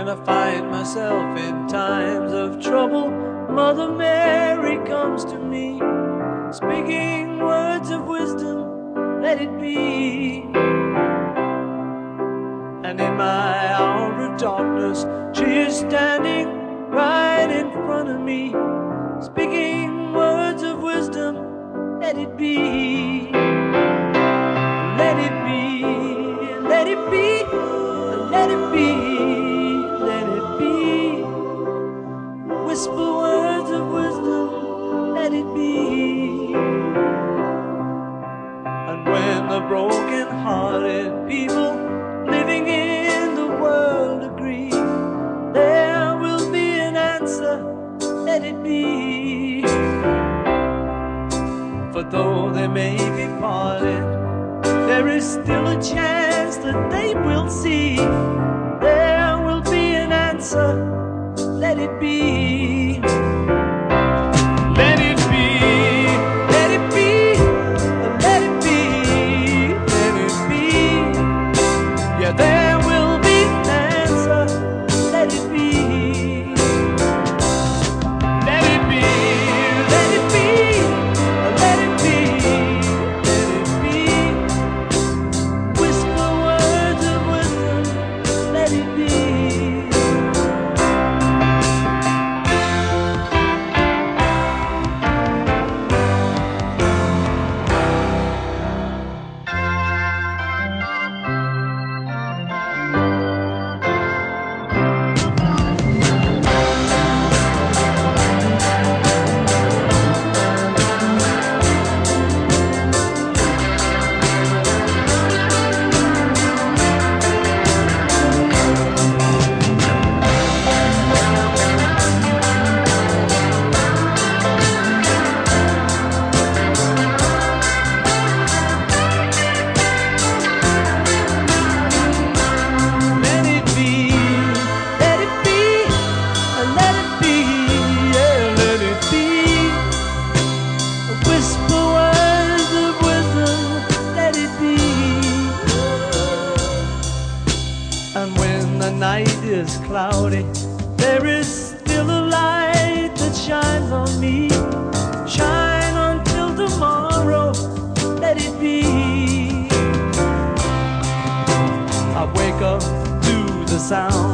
When I find myself in times of trouble, Mother Mary comes to me, speaking words of wisdom, let it be. And in my hour of darkness, she is standing right in front of me, speaking words of wisdom, let it be. Let it be, let it be, let it be, let it be. Whisper words of wisdom, let it be. And when the broken-hearted people living in the world agree, there will be an answer, let it be. For though they may be parted, there is still a chance that they will see. There will be an answer, let it be. Let it be, let it be, let it be, let it be. Yeah, there will be an answer, let it be. Let it be, let it be, let it be, let it be. Whisper words of wisdom, let it be. And when the night is cloudy, there is still a light that shines on me. Shine until tomorrow, let it be. I wake up to the sound